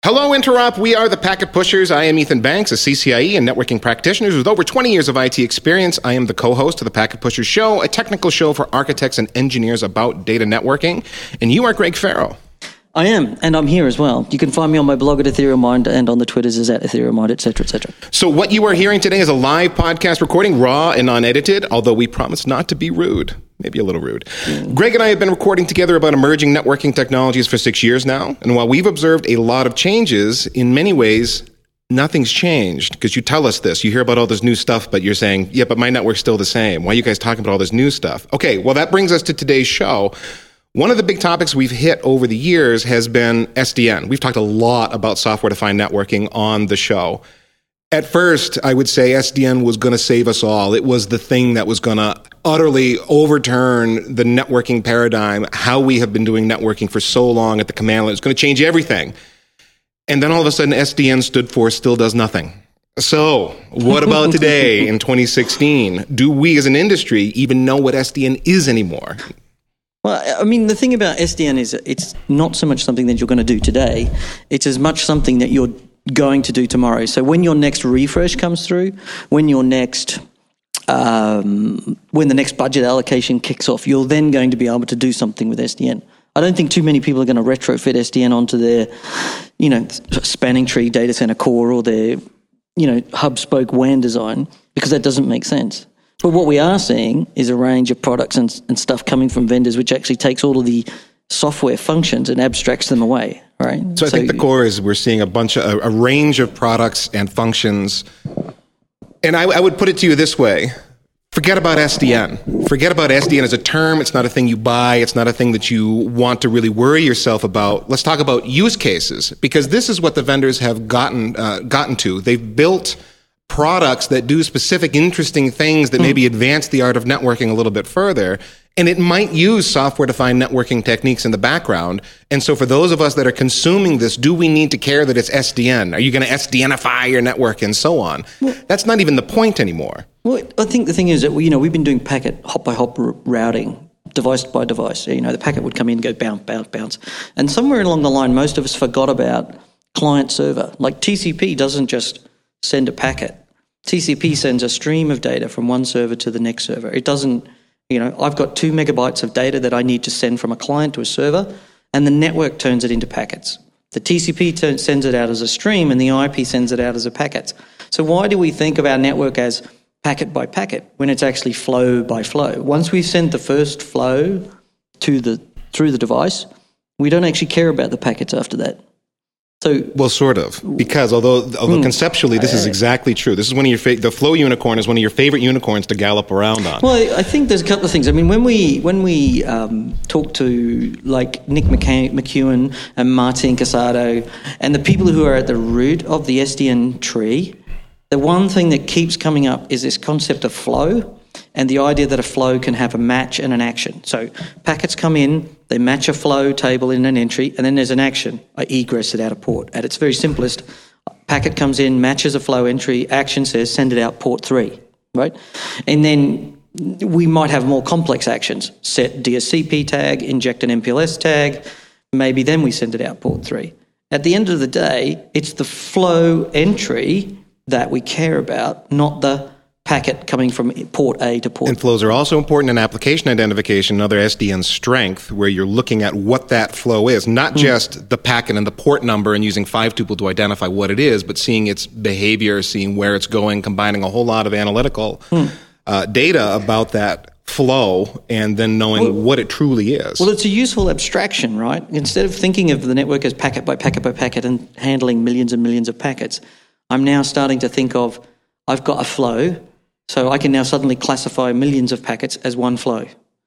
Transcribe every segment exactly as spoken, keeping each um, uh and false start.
Hello, Interop. We are the Packet Pushers. I am Ethan Banks, a C C I E and networking practitioner with over twenty years of I T experience. I am the co-host of the Packet Pushers Show, a technical show for architects and engineers about data networking. And you are Greg Farrell. I am, and I'm here as well. You can find me on my blog at Ethereum Mind and on the Twitters is at Ethereum Mind, et cetera, et cetera. So what you are hearing today is a live podcast recording, raw and unedited, although we promise not to be rude. Maybe a little rude. Mm. Greg and I have been recording together about emerging networking technologies for six years now. And while we've observed a lot of changes, in many ways, nothing's changed. Because you tell us this. You hear about all this new stuff, but you're saying, yeah, but my network's still the same. Why are you guys talking about all this new stuff? Okay, well, that brings us to today's show. One of the big topics we've hit over the years has been S D N. We've talked a lot about software-defined networking on the show. At first, I would say S D N was going to save us all. It was the thing that was going to utterly overturn the networking paradigm, how we have been doing networking for so long at the command line. It's going to change everything. And then all of a sudden, S D N stood for still does nothing. So what about today in twenty sixteen? Do we as an industry even know what S D N is anymore? Well, I mean, the thing about S D N is it's not so much something that you're going to do today. It's as much something that you're going to do tomorrow. So when your next refresh comes through, when your next, um, when the next budget allocation kicks off, you're then going to be able to do something with S D N. I don't think too many people are going to retrofit S D N onto their, you know, spanning tree data center core or their, you know, hub spoke W A N design, because that doesn't make sense. But what we are seeing is a range of products and, and stuff coming from vendors which actually takes all of the software functions and abstracts them away, right? So I so, think the core is we're seeing a bunch of, a, a range of products and functions. And I, I would put it to you this way. Forget about S D N. Forget about S D N as a term. It's not a thing you buy. It's not a thing that you want to really worry yourself about. Let's talk about use cases, because this is what the vendors have gotten uh, gotten to. They've built products that do specific, interesting things that mm. maybe advance the art of networking a little bit further. And it might use software-defined networking techniques in the background. And so for those of us that are consuming this, do we need to care that it's S D N? Are you going to S D N-ify your network and so on? Well, that's not even the point anymore. Well, I think the thing is that, you know, we've been doing packet hop-by-hop r- routing, device by device. You know, the packet would come in and go bounce, bounce, bounce. And somewhere along the line, most of us forgot about client-server. Like T C P doesn't just send a packet. T C P sends a stream of data from one server to the next server. It doesn't, you know, I've got two megabytes of data that I need to send from a client to a server, and the network turns it into packets. The T C P turn, sends it out as a stream, and the I P sends it out as a packet. So why do we think of our network as packet by packet when it's actually flow by flow? Once we send the first flow to the through the device, we don't actually care about the packets after that. So, well, sort of, because although although mm, conceptually this is exactly true. This is one of your fa- the Flow unicorn is one of your favorite unicorns to gallop around on. Well, I think there's a couple of things. I mean, when we when we um, talk to like Nick McCa- McEwen and Martin Casado and the people who are at the root of the S D N tree, the one thing that keeps coming up is this concept of flow and the idea that a flow can have a match and an action. So packets come in, they match a flow table in an entry, and then there's an action. I egress it out of port. At its very simplest, packet comes in, matches a flow entry, action says send it out port three, right? And then we might have more complex actions. Set D S C P tag, inject an M P L S tag, maybe then we send it out port three. At the end of the day, it's the flow entry that we care about, not the packet coming from port A to port. And flows are also important in application identification, another S D N strength, where you're looking at what that flow is, not mm. just the packet and the port number and using five tuple to identify what it is, but seeing its behavior, seeing where it's going, combining a whole lot of analytical mm. uh, data about that flow, and then knowing well, what it truly is. Well, it's a useful abstraction, right? Instead of thinking of the network as packet by packet by packet and handling millions and millions of packets, I'm now starting to think of, I've got a flow, so I can now suddenly classify millions of packets as one flow.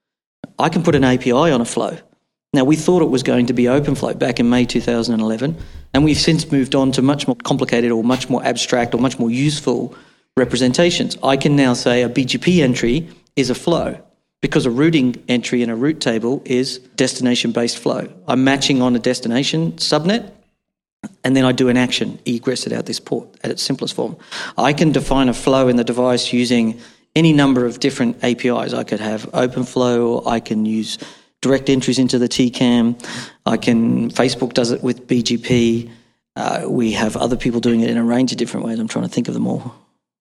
I can put an A P I on a flow. Now, we thought it was going to be OpenFlow back in May two thousand eleven, and we've since moved on to much more complicated or much more abstract or much more useful representations. I can now say a B G P entry is a flow because a routing entry in a route table is destination-based flow. I'm matching on a destination subnet, and then I do an action, egress it out this port at its simplest form. I can define a flow in the device using any number of different A P Is. I could have OpenFlow, or I can use direct entries into the T CAM. I can, Facebook does it with B G P. Uh, we have other people doing it in a range of different ways. I'm trying to think of them all.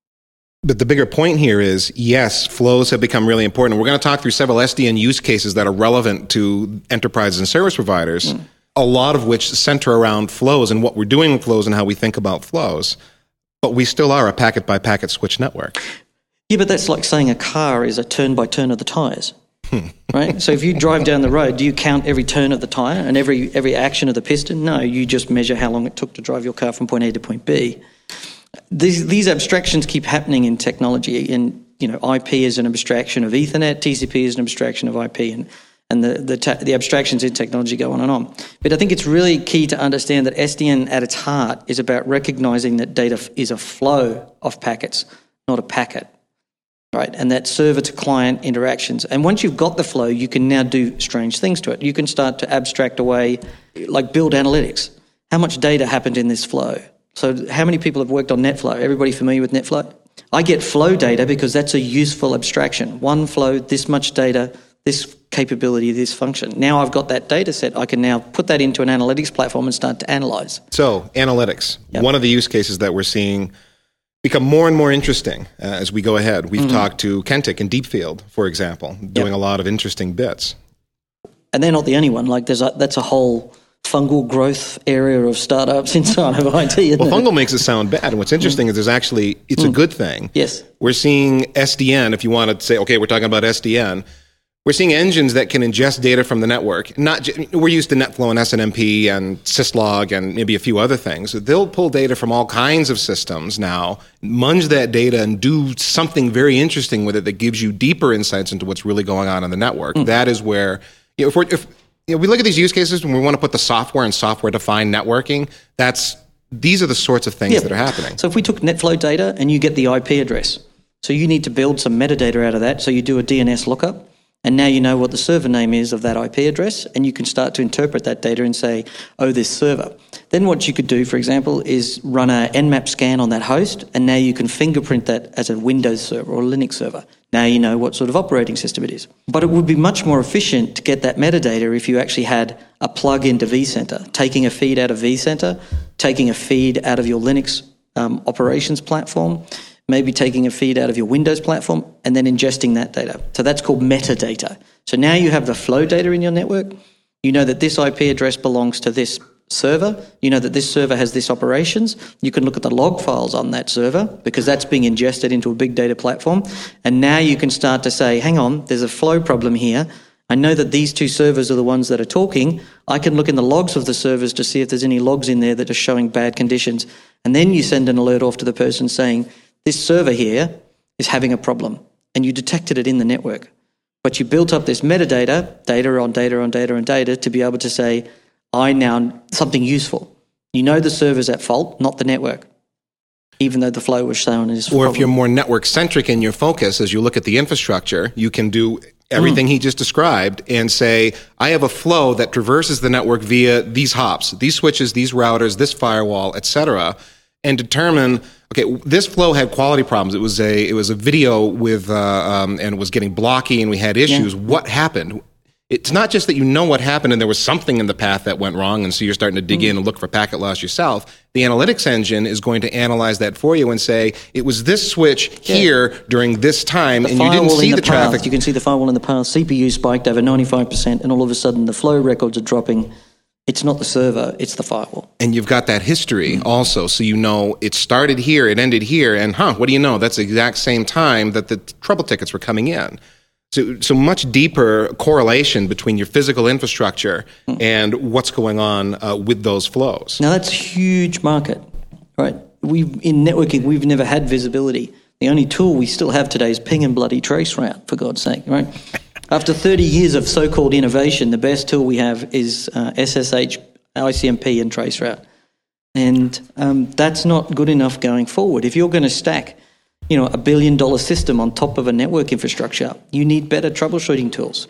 But the bigger point here is, yes, flows have become really important. We're going to talk through several S D N use cases that are relevant to enterprises and service providers, mm. a lot of which center around flows and what we're doing with flows and how we think about flows. But we still are a packet-by-packet switch network. Yeah, but that's like saying a car is a turn-by-turn of the tyres, right? So if you drive down the road, do you count every turn of the tyre and every every action of the piston? No, you just measure how long it took to drive your car from point A to point B. These these abstractions keep happening in technology, and you know, I P is an abstraction of Ethernet, T C P is an abstraction of I P, and and the the, ta- the abstractions in technology go on and on. But I think it's really key to understand that S D N at its heart is about recognizing that data f- is a flow of packets, not a packet, right? And that server to client interactions. And once you've got the flow, you can now do strange things to it. You can start to abstract away, like build analytics. How much data happened in this flow? So how many people have worked on NetFlow? Everybody familiar with NetFlow? I get flow data because that's a useful abstraction. One flow, this much data, this capability, this function. Now I've got that data set. I can now put that into an analytics platform and start to analyze. So analytics, yep. One of the use cases that we're seeing become more and more interesting uh, as we go ahead. We've mm-hmm. talked to Kentik and Deepfield, for example, doing yep. a lot of interesting bits. And they're not the only one. Like there's a, that's a whole fungal growth area of startups inside of I T. Well, it? fungal makes it sound bad. And what's interesting mm. is there's actually, it's mm. a good thing. Yes. We're seeing S D N, if you want to say, okay, we're talking about S D N, we're seeing engines that can ingest data from the network. Not j- We're used to NetFlow and S N M P and Syslog and maybe a few other things. They'll pull data from all kinds of systems now, munge that data and do something very interesting with it that gives you deeper insights into what's really going on in the network. Mm. That is where, you know, if we're, if, You know, we look at these use cases when we want to put the software and software-defined networking. That's these are the sorts of things yeah. that are happening. So if we took NetFlow data and you get the I P address, so you need to build some metadata out of that. So you do a D N S lookup, and now you know what the server name is of that I P address, and you can start to interpret that data and say, oh, this server. Then what you could do, for example, is run a Nmap scan on that host, and now you can fingerprint that as a Windows server or a Linux server. Now you know what sort of operating system it is. But it would be much more efficient to get that metadata if you actually had a plug into vCenter, taking a feed out of vCenter, taking a feed out of your Linux um, operations platform, maybe taking a feed out of your Windows platform, and then ingesting that data. So that's called metadata. So now you have the flow data in your network. You know that this I P address belongs to this server. You know that this server has this operations. You can look at the log files on that server because that's being ingested into a big data platform. And now you can start to say, hang on, there's a flow problem here. I know that these two servers are the ones that are talking. I can look in the logs of the servers to see if there's any logs in there that are showing bad conditions. And then you send an alert off to the person saying, this server here is having a problem. And you detected it in the network. But you built up this metadata, data on data on data on data, to be able to say, I now, something useful. You know the server's at fault, not the network, even though the flow was shown as Or problem. If you're more network-centric in your focus, as you look at the infrastructure, you can do everything mm. he just described and say, I have a flow that traverses the network via these hops, these switches, these routers, this firewall, et cetera, and determine, okay, this flow had quality problems. It was a it was a video with, uh, um, and it was getting blocky and we had issues. Yeah. What happened? It's not just that you know what happened and there was something in the path that went wrong, and so you're starting to dig mm. in and look for packet loss yourself. The analytics engine is going to analyze that for you and say, it was this switch yeah. here during this time, the and you didn't see the, the traffic. You can see the firewall in the past. C P U spiked over ninety-five percent, and all of a sudden the flow records are dropping. It's not the server, it's the firewall. And you've got that history mm. also, so you know it started here, it ended here, and huh, what do you know? That's the exact same time that the trouble tickets were coming in. So, so much deeper correlation between your physical infrastructure mm. and what's going on uh, with those flows. Now that's a huge market, right? We in networking, we've never had visibility. The only tool we still have today is ping and bloody traceroute, for God's sake, right? After thirty years of so-called innovation, the best tool we have is uh, S S H, I C M P, and traceroute, and um, that's not good enough going forward. If you're going to stack, you know, a billion dollar system on top of a network infrastructure, you need better troubleshooting tools.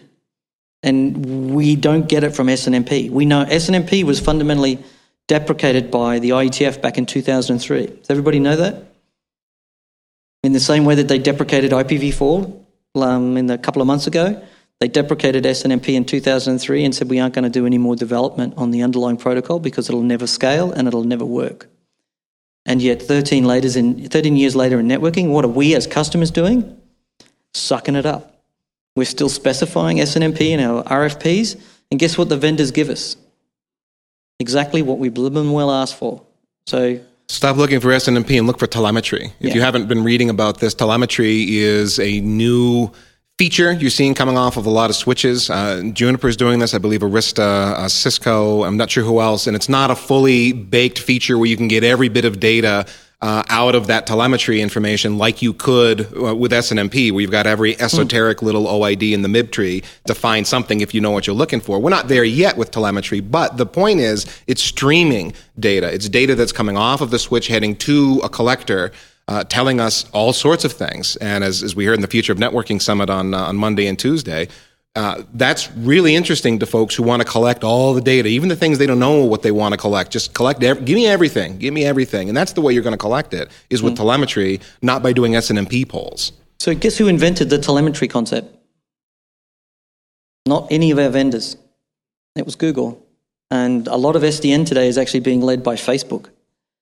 And we don't get it from S N M P. We know S N M P was fundamentally deprecated by the I E T F back in two thousand three. Does everybody know that? In the same way that they deprecated I P v four um, in a couple of months ago, They deprecated S N M P in two thousand three and said we aren't going to do any more development on the underlying protocol because it'll never scale and it'll never work. And yet thirteen, later in, thirteen years later in networking, what are we as customers doing? Sucking it up. We're still specifying S N M P in our R F Ps, and guess what the vendors give us? Exactly what we blooming well asked for. So stop looking for S N M P and look for telemetry. If yeah. you haven't been reading about this, telemetry is a new feature you're seeing coming off of a lot of switches. Uh, Juniper's doing this, I believe Arista, uh, Cisco, I'm not sure who else, and it's not a fully baked feature where you can get every bit of data uh, out of that telemetry information like you could uh, with S N M P, where you've got every esoteric mm. little O I D in the M I B tree to find something if you know what you're looking for. We're not there yet with telemetry, but the point is it's streaming data. It's data that's coming off of the switch heading to a collector, Uh, telling us all sorts of things. And as, as we heard in the Future of Networking Summit on uh, on Monday and Tuesday, uh, that's really interesting to folks who want to collect all the data, even the things they don't know what they want to collect. Just collect, ev- give me everything, give me everything. And that's the way you're going to collect it, is with mm. telemetry, not by doing S N M P polls. So guess who invented the telemetry concept? Not any of our vendors. It was Google. And a lot of S D N today is actually being led by Facebook.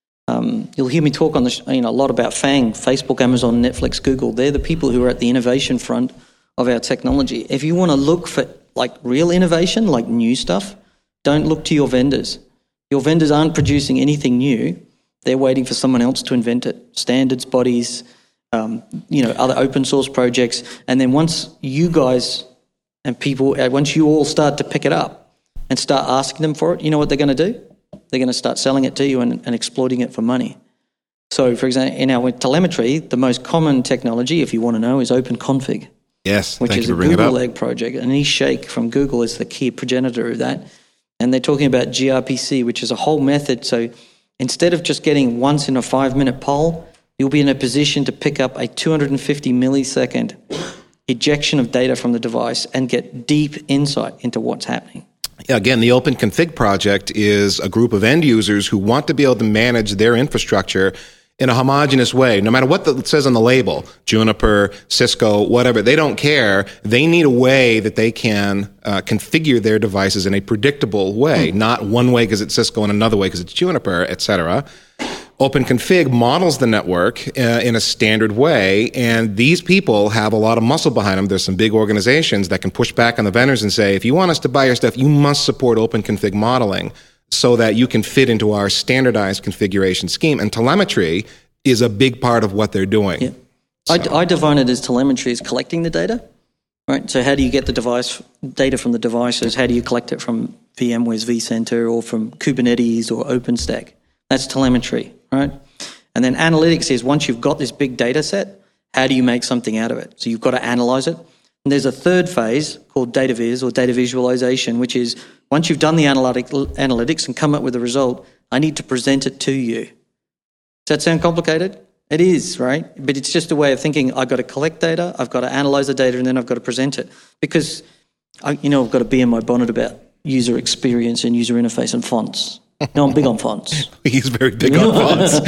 Um, you'll hear me talk on the sh- you know, a lot about FANG, Facebook, Amazon, Netflix, Google. They're the people who are at the innovation front of our technology. If you want to look for like real innovation, like new stuff, don't look to your vendors. Your vendors aren't producing anything new. They're waiting for someone else to invent it. Standards bodies, um, you know, other open source projects. And then once you guys and people, uh, once you all start to pick it up and start asking them for it, you know what they're going to do? They're going to start selling it to you and, and exploiting it for money. So, for example, in our telemetry, the most common technology, if you want to know, is OpenConfig. Yes, which thank is you a for bringing it up. Google-led project. Anish Sheikh from Google is the key progenitor of that. And they're talking about G R P C, which is a whole method. So instead of just getting once in a five-minute poll, you'll be in a position to pick up a two hundred fifty millisecond ejection of data from the device and get deep insight into what's happening. Yeah, again, the OpenConfig project is a group of end users who want to be able to manage their infrastructure in a homogeneous way, no matter what the, it says on the label, Juniper, Cisco, whatever, they don't care. They need a way that they can uh, configure their devices in a predictable way, mm. not one way because it's Cisco and another way because it's Juniper, et cetera. OpenConfig models the network uh, in a standard way, and these people have a lot of muscle behind them. There's some big organizations that can push back on the vendors and say, if you want us to buy your stuff, you must support OpenConfig modeling so that you can fit into our standardized configuration scheme. And telemetry is a big part of what they're doing. Yeah. So. I, I define it as telemetry is collecting the data, right? So how do you get the device data from the devices? How do you collect it from VMware's vCenter or from Kubernetes or OpenStack? That's telemetry, right? And then analytics is once you've got this big data set, how do you make something out of it? So you've got to analyze it. And there's a third phase called data viz or data visualization, which is once you've done the analytic, analytics and come up with a result, I need to present it to you. Does that sound complicated? It is, right? But it's just a way of thinking, I've got to collect data, I've got to analyze the data, and then I've got to present it. Because, I, you know, I've got to be in my bonnet about user experience and user interface and fonts. No, I'm big on fonts. He's very big on fonts.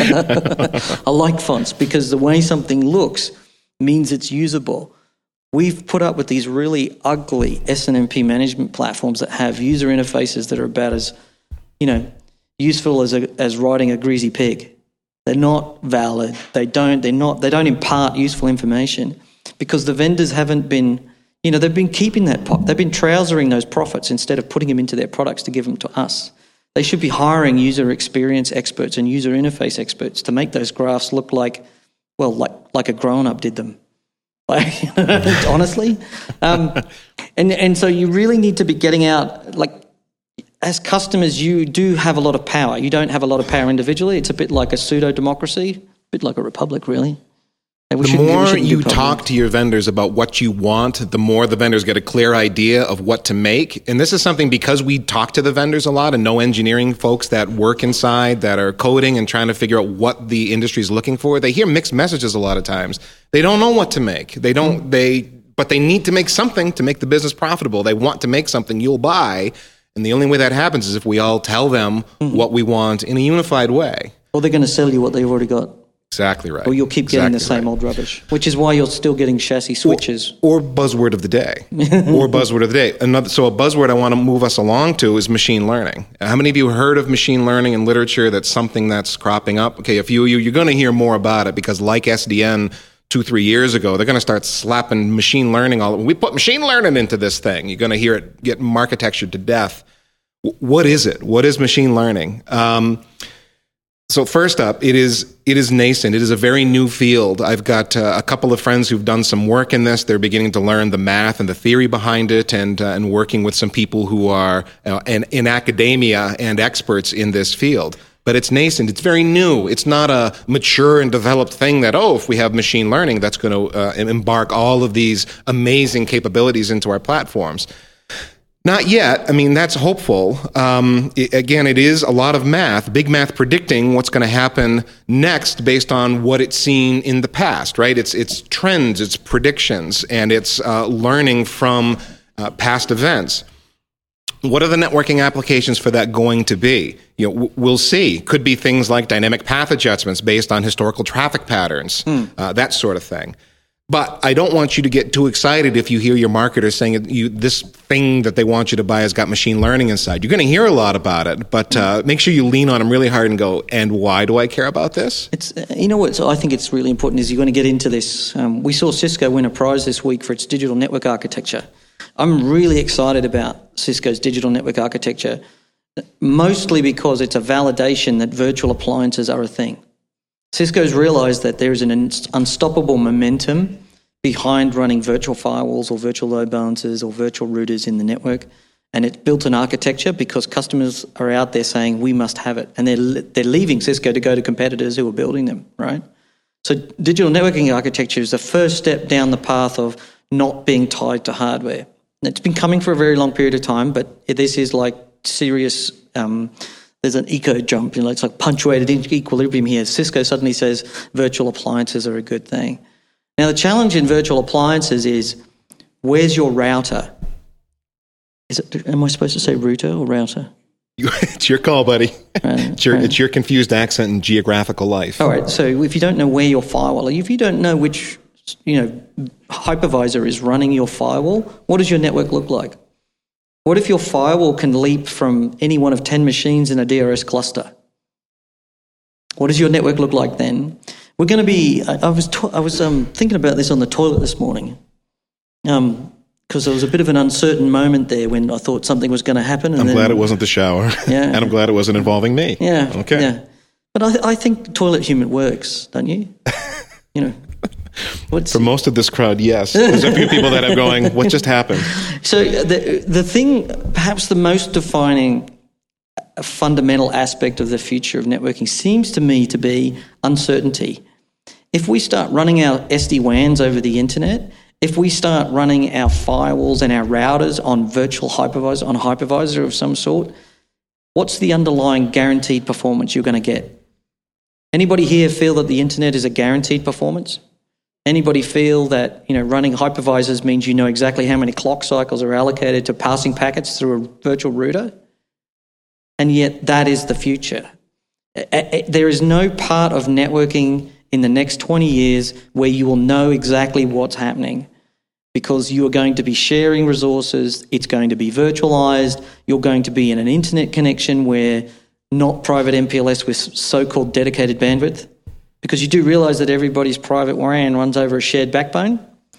I like fonts because the way something looks means it's usable. We've put up with these really ugly S N M P management platforms that have user interfaces that are about as, you know, useful as a, as riding a greasy pig. They're not valid. They don't. They're not. They don't impart useful information because the vendors haven't been. You know, they've been keeping that. Pop, they've been trousering those profits instead of putting them into their products to give them to us. They should be hiring user experience experts and user interface experts to make those graphs look like, well, like like a grown-up did them. Like, honestly. Um, and, and so you really need to be getting out, like, as customers, you do have a lot of power. You don't have a lot of power individually. It's a bit like a pseudo-democracy, a bit like a republic, really. The more you talk to your vendors about what you want, the more the vendors get a clear idea of what to make. And this is something because we talk to the vendors a lot and know engineering folks that work inside, that are coding and trying to figure out what the industry is looking for. They hear mixed messages a lot of times. They don't know what to make. They don't, they, but they need to make something to make the business profitable. They want to make something you'll buy. And the only way that happens is if we all tell them mm-hmm. what we want in a unified way. Or they're going to sell you what they've already got. Exactly right. Or you'll keep getting exactly the same right. old rubbish, which is why you're still getting chassis switches. Or, or buzzword of the day. or buzzword of the day. Another, so a buzzword I want to move us along to is machine learning. How many of you heard of machine learning in literature? That's something that's cropping up. Okay, a few of you, you're going to hear more about it because like S D N two, three years ago, they're going to start slapping machine learning all over. We put machine learning into this thing. You're going to hear it get architectured to death. W- what is it? What is machine learning? Um, So first up, it is it is nascent. It is a very new field. I've got uh, a couple of friends who've done some work in this. They're beginning to learn the math and the theory behind it, and uh, and working with some people who are uh, in, in academia and experts in this field. But it's nascent. It's very new. It's not a mature and developed thing that, oh, if we have machine learning, that's going to uh, embark all of these amazing capabilities into our platforms. Not yet. I mean, that's hopeful. Um, it, again, it is a lot of math, big math predicting what's going to happen next based on what it's seen in the past, right? It's it's trends, it's predictions, and it's uh, learning from uh, past events. What are the networking applications for that going to be? You know, w- we'll see. Could be things like dynamic path adjustments based on historical traffic patterns, mm. uh, that sort of thing. But I don't want you to get too excited if you hear your marketers saying you, this thing that they want you to buy has got machine learning inside. You're going to hear a lot about it, but uh, make sure you lean on them really hard and go, and why do I care about this? It's uh, you know what so I think it's really important is you're going to get into this. Um, we saw Cisco win a prize this week for its digital network architecture. I'm really excited about Cisco's digital network architecture, mostly because it's a validation that virtual appliances are a thing. Cisco's realized that there is an unstoppable momentum behind running virtual firewalls or virtual load balancers or virtual routers in the network. And it's built an architecture because customers are out there saying, we must have it. And they're, they're leaving Cisco to go to competitors who are building them, right? So digital networking architecture is the first step down the path of not being tied to hardware. And it's been coming for a very long period of time, but this is like serious... Um, There's an eco jump, you know, it's like punctuated equilibrium here. Cisco suddenly says virtual appliances are a good thing. Now, the challenge in virtual appliances is, where's your router? Is it? Am I supposed to say router or router? It's your call, buddy. Right, it's, your, right. it's your confused accent and geographical life. All right, so if you don't know where your firewall is, if you don't know which, you know, hypervisor is running your firewall, what does your network look like? What if your firewall can leap from any one of ten machines in a D R S cluster? What does your network look like then? We're going to be. I, I was to, I was um, thinking about this on the toilet this morning, um, because there was a bit of an uncertain moment there when I thought something was going to happen. And I'm then, glad it wasn't the shower, yeah, and I'm glad it wasn't involving me. Yeah, okay. Yeah, but I, I think toilet humor works, don't you? You know. What's, For most of this crowd, yes. There's a few people that are going, what just happened? So the the thing, perhaps the most defining fundamental aspect of the future of networking seems to me to be uncertainty. If we start running our S D WANs over the internet, if we start running our firewalls and our routers on virtual hypervisor, on a hypervisor of some sort, what's the underlying guaranteed performance you're going to get? Anybody here feel that the internet is a guaranteed performance? Anybody feel that, you know, running hypervisors means you know exactly how many clock cycles are allocated to passing packets through a virtual router? And yet that is the future. There is no part of networking in the next twenty years where you will know exactly what's happening, because you are going to be sharing resources, it's going to be virtualized, you're going to be in an internet connection where not private M P L S with so-called dedicated bandwidth. Because you do realize that everybody's private W A N runs over a shared backbone,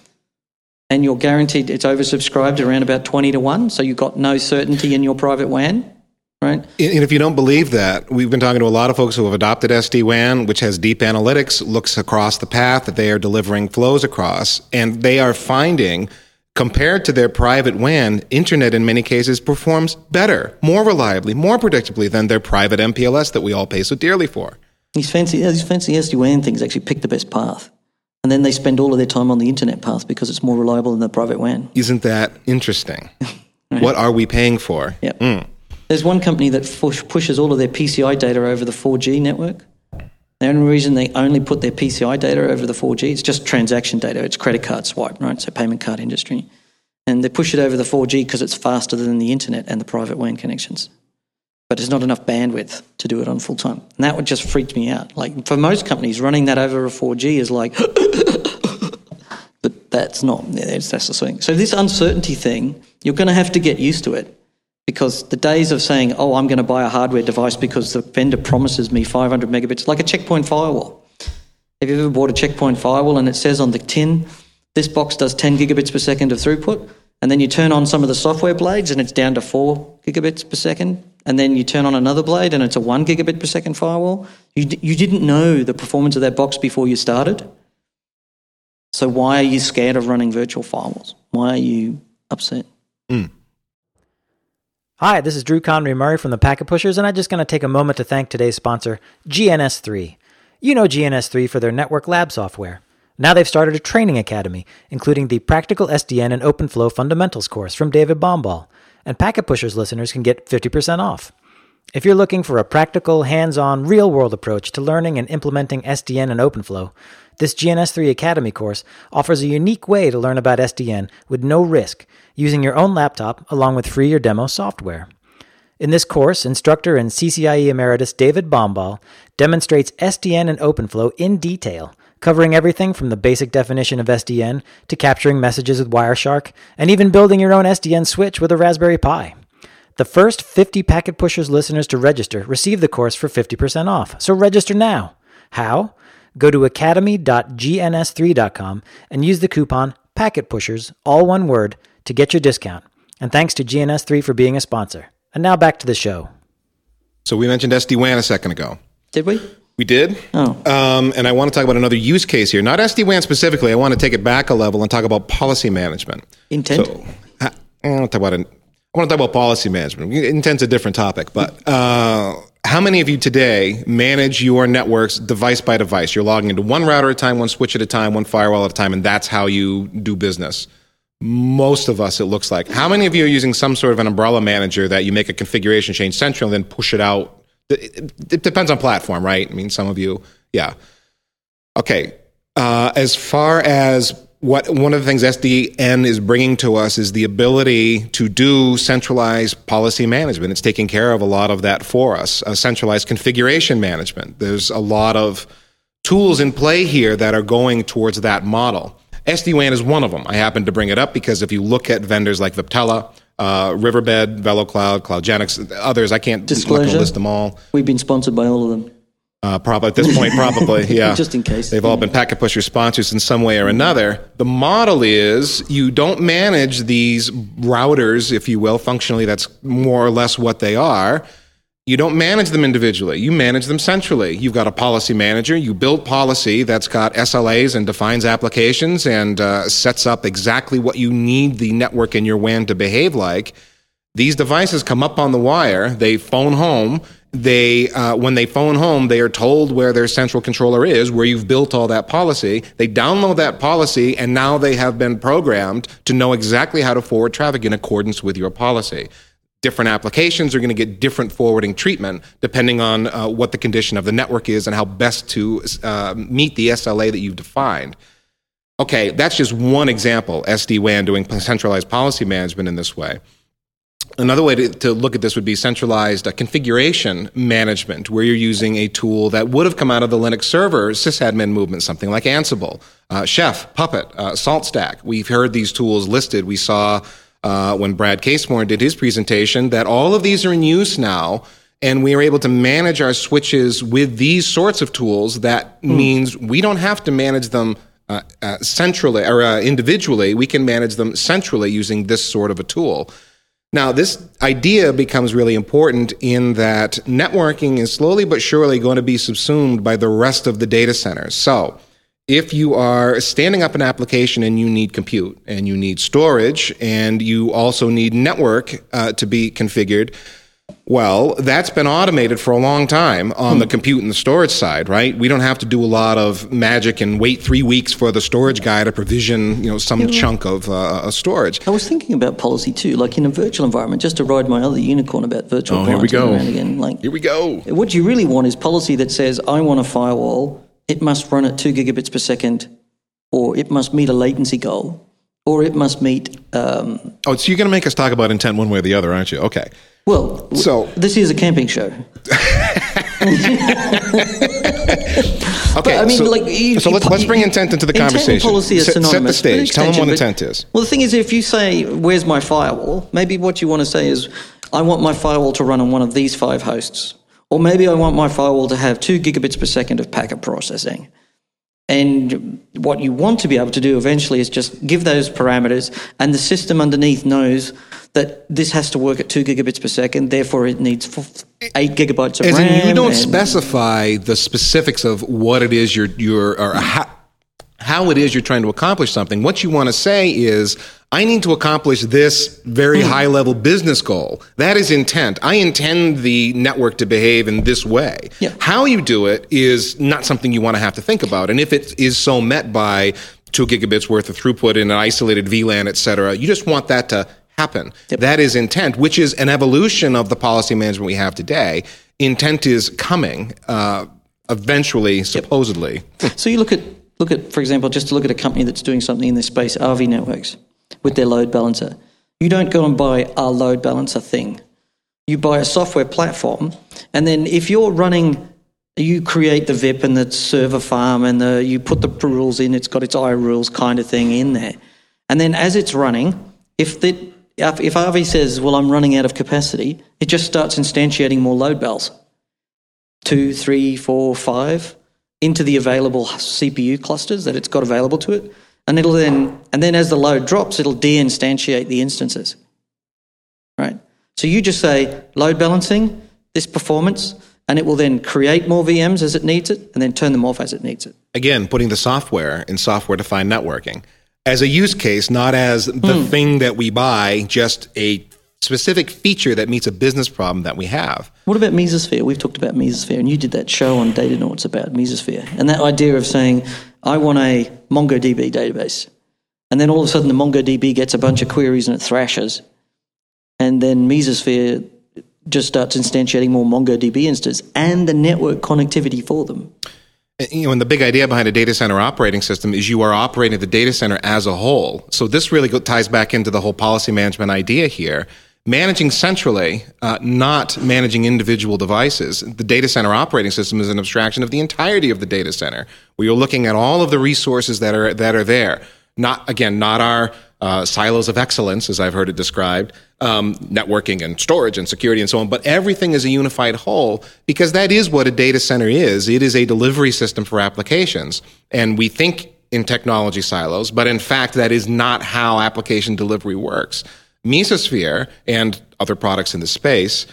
and you're guaranteed it's oversubscribed around about twenty to one, so you've got no certainty in your private W A N, right? And if you don't believe that, we've been talking to a lot of folks who have adopted S D WAN, which has deep analytics, looks across the path that they are delivering flows across, and they are finding, compared to their private W A N, internet in many cases performs better, more reliably, more predictably than their private M P L S that we all pay so dearly for. These fancy, these fancy S D WAN things actually pick the best path. And then they spend all of their time on the internet path because it's more reliable than the private W A N. Isn't that interesting? Right. What are we paying for? Yep. Mm. There's one company that push, pushes all of their P C I data over the four G network. The only reason they only put their P C I data over the four G, it's just transaction data. It's credit card swipe, right? So payment card industry. And they push it over the four G because it's faster than the internet and the private W A N connections. but there's not enough bandwidth to do it on full time. And that would just freak me out. Like for most companies, running that over a four G is like, but that's not, that's, that's the thing. So this uncertainty thing, you're going to have to get used to it, because the days of saying, oh, I'm going to buy a hardware device because the vendor promises me five hundred megabits, like a checkpoint firewall. Have you ever bought a checkpoint firewall and it says on the tin, this box does ten gigabits per second of throughput, and then you turn on some of the software blades and it's down to four gigabits per second, and then you turn on another blade and it's a one gigabit per second firewall? You, d- you didn't know the performance of that box before you started. So why are you scared of running virtual firewalls? Why are you upset? Mm. Hi, this is Drew Conry Murray from the Packet Pushers, and I'm just going to take a moment to thank today's sponsor, G N S three. You know G N S three for their network lab software. Now they've started a training academy, including the Practical S D N and OpenFlow Fundamentals course from David Bombal, and Packet Pushers listeners can get fifty percent off. If you're looking for a practical, hands-on, real-world approach to learning and implementing S D N and OpenFlow, this G N S three Academy course offers a unique way to learn about S D N with no risk, using your own laptop along with free or demo software. In this course, instructor and C C I E Emeritus David Bombal demonstrates S D N and OpenFlow in detail, covering everything from the basic definition of S D N to capturing messages with Wireshark, and even building your own S D N switch with a Raspberry Pi. The first fifty Packet Pushers listeners to register receive the course for fifty percent off, so register now. How? Go to academy dot G N S three dot com and use the coupon PacketPushers, all one word, to get your discount. And thanks to G N S three for being a sponsor. And now back to the show. So we mentioned S D WAN a second ago. Did we? We did. Oh. Um, and I want to talk about another use case here. Not S D WAN specifically. I want to take it back a level and talk about policy management. Intent? So, I want to talk about, an, I want to talk about policy management. Intent's a different topic, but uh, how many of you today manage your networks device by device? You're logging into one router at a time, one switch at a time, one firewall at a time, and that's how you do business. Most of us, it looks like. How many of you are using some sort of an umbrella manager that you make a configuration change central and then push it out? It, it depends on platform, right? I mean, some of you, yeah. Okay. Uh, as far as what one of the things S D N is bringing to us is the ability to do centralized policy management. It's taking care of a lot of that for us. Uh, centralized configuration management. There's a lot of tools in play here that are going towards that model. S D WAN is one of them. I happen to bring it up because if you look at vendors like Viptela, uh, Riverbed, VeloCloud, CloudGenix, others, I can't Disclosure, list them all. We've been sponsored by all of them. Uh, probably at this point, probably, yeah. Just in case. They've all been Packet Pusher sponsors in some way or another. The model is you don't manage these routers, if you will. Functionally, that's more or less what they are. You don't manage them individually. You manage them centrally. You've got a policy manager. You build policy that's got S L As and defines applications and uh, sets up exactly what you need the network in your W A N to behave like. These devices come up on the wire. They phone home. They, uh, when they phone home, they are told where their central controller is, where you've built all that policy. They download that policy, and now they have been programmed to know exactly how to forward traffic in accordance with your policy. Different applications are going to get different forwarding treatment depending on uh, what the condition of the network is and how best to uh, meet the S L A that you've defined. Okay, that's just one example, S D WAN doing centralized policy management in this way. Another way to, to look at this would be centralized uh, configuration management, where you're using a tool that would have come out of the Linux server sysadmin movement, something like Ansible, uh, Chef, Puppet, uh, SaltStack. We've heard these tools listed. We saw uh, when Brad Casemore did his presentation that all of these are in use now, and we are able to manage our switches with these sorts of tools. That mm. means we don't have to manage them uh, uh, centrally or uh, individually. We can manage them centrally using this sort of a tool. Now, this idea becomes really important in that networking is slowly but surely going to be subsumed by the rest of the data centers. So if you are standing up an application and you need compute and you need storage and you also need network uh, to be configured, well, that's been automated for a long time on hmm. the compute and the storage side, right? We don't have to do a lot of magic and wait three weeks for the storage guy to provision, you know, some yeah, chunk of uh, storage. I was thinking about policy too, like in a virtual environment, just to ride my other unicorn about virtual oh, here we go. around again. Like, here we go. What you really want is policy that says, I want a firewall, it must run at two gigabits per second, or it must meet a latency goal, or it must meet... Um, oh, so you're going to make us talk about intent one way or the other, aren't you? Okay. Well, So- this is a camping show. Okay, I mean, so, like, you- so you let's pu- let's bring intent into the intent and conversation. policy are set, set the synonymous, but stage. Tell them what extension, intent but- is. Well, the thing is, if you say, "Where's my firewall?" Maybe what you want to say is, "I want my firewall to run on one of these five hosts," or maybe I want my firewall to have two gigabits per second of packet processing. And what you want to be able to do eventually is just give those parameters, and the system underneath knows that this has to work at two gigabits per second, therefore it needs f- eight gigabytes of As RAM. in, you don't and- specify the specifics of what it is you're, you're or how, how it is you're trying to accomplish something. What you want to say is, I need to accomplish this very high level business goal. That is intent. I intend the network to behave in this way. Yeah. How you do it is not something you want to have to think about. And if it is so met by two gigabits worth of throughput in an isolated V LAN, et cetera, you just want that to happen. Yep. That is intent, which is an evolution of the policy management we have today. Intent is coming, uh, eventually, supposedly. So you look at, look at, for example, just to look at a company that's doing something in this space, R V Networks, with their load balancer. You don't go and buy a load balancer thing. You buy a software platform, and then if you're running, you create the V I P and the server farm, and the, you put the rules in, it's got its I rules kind of thing in there. And then as it's running, if the if R V says, well, I'm running out of capacity, it just starts instantiating more load bells. Two, three, four, five, into the available C P U clusters that it's got available to it. And it'll then, and then as the load drops, it'll de-instantiate the instances. Right? So you just say, load balancing, this performance, and it will then create more V Ms as it needs it, and then turn them off as it needs it. Again, putting the software in software-defined networking as a use case, not as the Hmm. thing that we buy, just a specific feature that meets a business problem that we have. What about Mesosphere? We've talked about Mesosphere, and you did that show on Datanauts about Mesosphere. And that idea of saying, I want a MongoDB database. And then all of a sudden the MongoDB gets a bunch of queries and it thrashes. And then Mesosphere just starts instantiating more MongoDB instances and the network connectivity for them. You know, and the big idea behind a data center operating system is you are operating the data center as a whole. So this really go- ties back into the whole policy management idea here. Managing centrally, uh, not managing individual devices. The data center operating system is an abstraction of the entirety of the data center, where you're looking at all of the resources that are that are there. Not again, not our uh, silos of excellence, as I've heard it described, um, networking and storage and security and so on, but everything is a unified whole, because that is what a data center is. It is a delivery system for applications. And we think in technology silos, but in fact, that is not how application delivery works. Mesosphere and other products in the space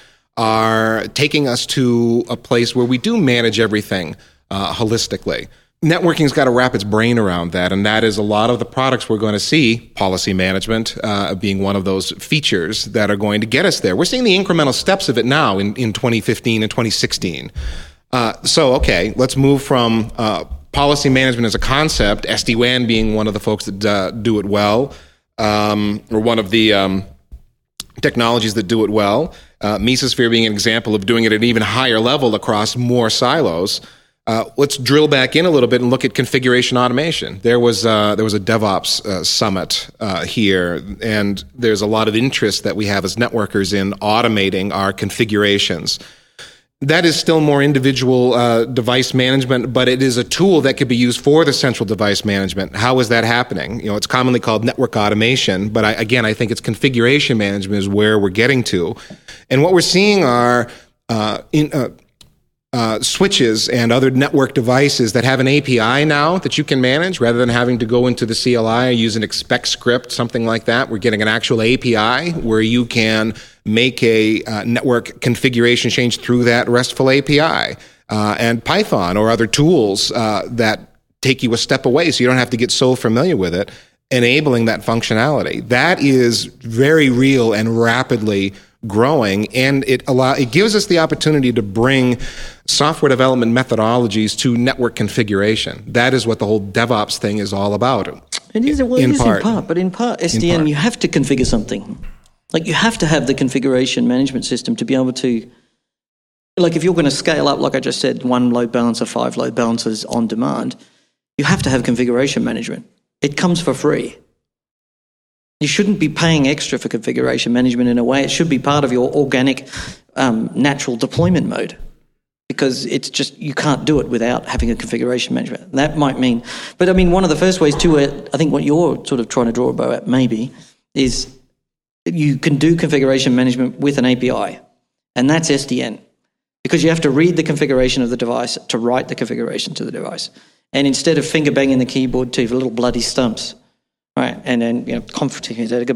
are taking us to a place where we do manage everything uh, holistically. Networking's got to wrap its brain around that, and that is a lot of the products we're going to see, policy management uh, being one of those features that are going to get us there. We're seeing the incremental steps of it now in, in twenty fifteen and twenty sixteen. Uh, so, okay, let's move from uh, policy management as a concept, S D WAN being one of the folks that uh, do it well, um, or one of the um, technologies that do it well, uh, Mesosphere being an example of doing it at an even higher level across more silos. Uh, let's drill back in a little bit and look at configuration automation. There was uh, there was a DevOps uh, summit uh, here, and there's a lot of interest that we have as networkers in automating our configurations. That is still more individual uh, device management, but it is a tool that could be used for the central device management. How is that happening? You know, it's commonly called network automation, but I, again, I think it's configuration management is where we're getting to. And what we're seeing are uh, in, uh, uh, switches and other network devices that have an A P I now that you can manage rather than having to go into the C L I or use an expect script, something like that. We're getting an actual A P I where you can make a uh, network configuration change through that RESTful A P I. Uh, and Python or other tools uh, that take you a step away so you don't have to get so familiar with it, enabling that functionality. That is very real and rapidly growing, and it allow it gives us the opportunity to bring software development methodologies to network configuration. That is what the whole DevOps thing is all about. It is, well, in it is part. in part, but in part, S D N, part. you have to configure something. Like, you have to have the configuration management system to be able to, like, if you're going to scale up, like I just said, one load balancer, five load balancers on demand, you have to have configuration management. It comes for free. You shouldn't be paying extra for configuration management in a way. It should be part of your organic, um, natural deployment mode, because it's just, you can't do it without having a configuration management. That might mean, but I mean, one of the first ways to it, I think what you're sort of trying to draw a bow at maybe, is you can do configuration management with an A P I, and that's S D N, because you have to read the configuration of the device to write the configuration to the device. And instead of finger banging the keyboard to little bloody stumps, right, and then, you know, comforting,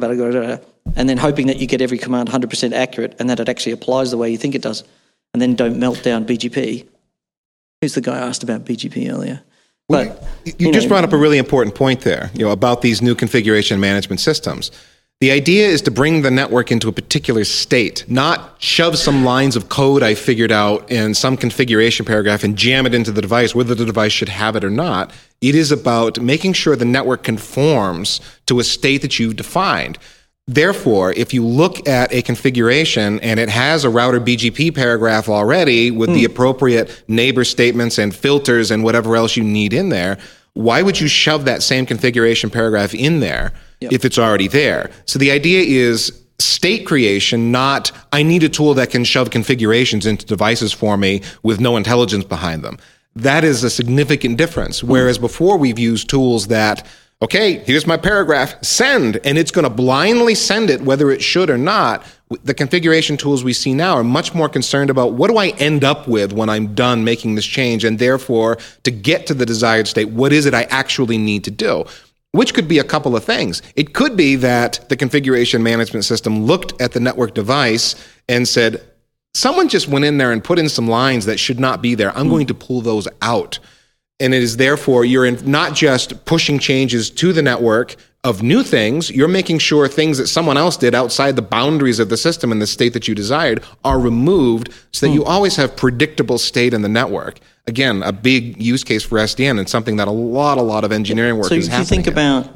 and then hoping that you get every command one hundred percent accurate and that it actually applies the way you think it does, and then don't melt down B G P. Who's the guy I asked about B G P earlier? Well, but you, you, you just know, brought up a really important point there, you know, about these new configuration management systems. The idea is to bring the network into a particular state, not shove some lines of code I figured out in some configuration paragraph and jam it into the device, whether the device should have it or not. It is about making sure the network conforms to a state that you've defined. Therefore, if you look at a configuration and it has a router B G P paragraph already with mm. the appropriate neighbor statements and filters and whatever else you need in there, why would you shove that same configuration paragraph in there yep. if it's already there? So the idea is state creation, not I need a tool that can shove configurations into devices for me with no intelligence behind them. That is a significant difference. Whereas before we've used tools that, okay, here's my paragraph, send, and it's going to blindly send it whether it should or not. The configuration tools we see now are much more concerned about what do I end up with when I'm done making this change, and therefore, to get to the desired state, what is it I actually need to do? Which could be a couple of things. It could be that the configuration management system looked at the network device and said, someone just went in there and put in some lines that should not be there. I'm mm. going to pull those out. And it is therefore, you're in not just pushing changes to the network of new things, you're making sure things that someone else did outside the boundaries of the system in the state that you desired are removed so that mm. you always have predictable state in the network. Again, a big use case for S D N and something that a lot, a lot of engineering work so is happening. So if you think in. about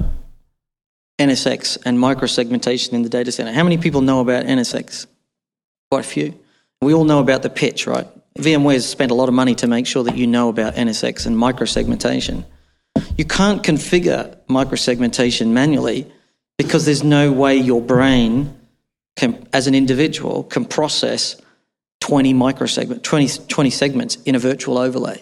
N S X and microsegmentation in the data center, how many people know about N S X? Quite a few. We all know about the pitch, right? VMware's spent a lot of money to make sure that you know about N S X and microsegmentation. You can't configure microsegmentation manually because there's no way your brain can, as an individual, can process twenty microsegment, twenty, twenty segments in a virtual overlay.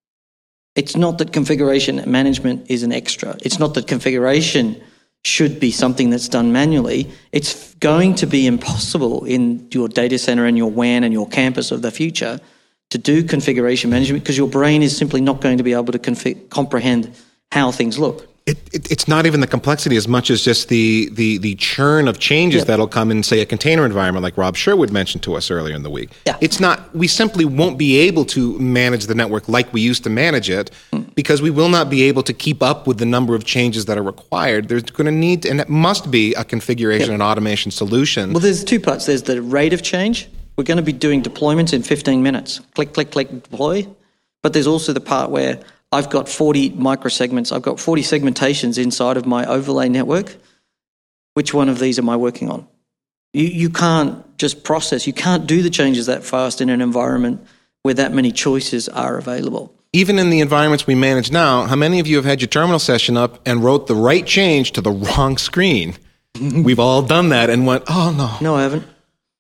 It's not that configuration management is an extra. It's not that configuration should be something that's done manually. It's going to be impossible in your data center and your W A N and your campus of the future to do configuration management because your brain is simply not going to be able to config- comprehend how things look. It, it, it's not even the complexity as much as just the the, the churn of changes yep. that'll come in, say, a container environment like Rob Sherwood mentioned to us earlier in the week. Yeah. It's not, we simply won't be able to manage the network like we used to manage it mm. because we will not be able to keep up with the number of changes that are required. There's going to need, to, and it must be a configuration yep. and automation solution. Well, there's two parts. There's the rate of change. We're going to be doing deployments in fifteen minutes. Click, click, click, deploy. But there's also the part where I've got forty microsegments. I've got forty segmentations inside of my overlay network. Which one of these am I working on? You, you can't just process. You can't do the changes that fast in an environment where that many choices are available. Even in the environments we manage now, how many of you have had your terminal session up and wrote the right change to the wrong screen? We've all done that and went, oh, no. No, I haven't.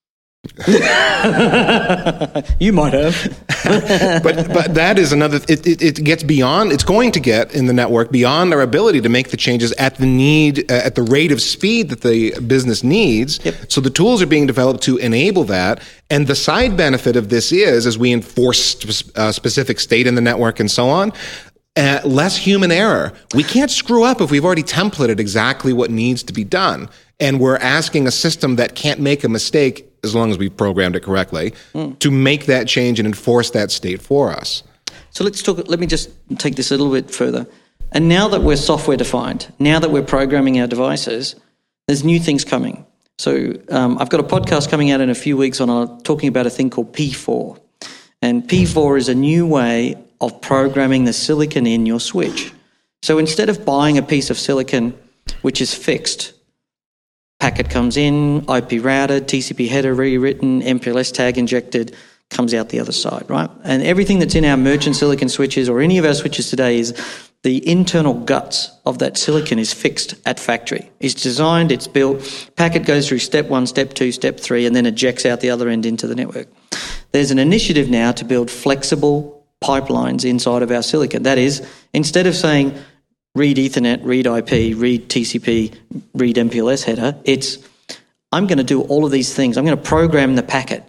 You might have. but but that is another, it, it, it gets beyond, it's going to get in the network beyond our ability to make the changes at the need, uh, at the rate of speed that the business needs. Yep. So the tools are being developed to enable that. And the side benefit of this is, as we enforce a specific state in the network and so on, Uh, less human error. We can't screw up if we've already templated exactly what needs to be done. And we're asking a system that can't make a mistake, as long as we've programmed it correctly, mm. to make that change and enforce that state for us. So let's talk, let me just take this a little bit further. And now that we're software defined, now that we're programming our devices, there's new things coming. So um, I've got a podcast coming out in a few weeks on uh, talking about a thing called P four. And P four is a new way of programming the silicon in your switch. So instead of buying a piece of silicon which is fixed, packet comes in, I P routed, T C P header rewritten, M P L S tag injected, comes out the other side, right? And everything that's in our merchant silicon switches or any of our switches today is the internal guts of that silicon is fixed at factory. It's designed, it's built, packet goes through step one, step two, step three, and then ejects out the other end into the network. There's an initiative now to build flexible pipelines inside of our silicon. That is, instead of saying read Ethernet, read I P, read T C P, read M P L S header, it's I'm going to do all of these things. I'm going to program the packet.